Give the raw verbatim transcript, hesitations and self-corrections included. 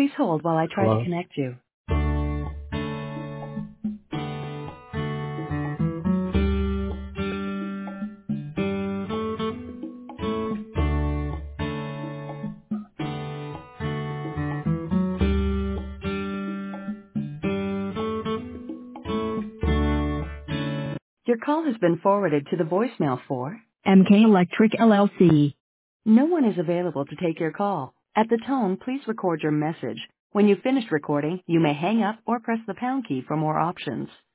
Please hold while I try to Hello? connect you. Your call has been forwarded to the voicemail for M K Electric L L C. No one is available to take your call. At the tone, please record your message. When you've finished recording, you may hang up or press the pound key for more options.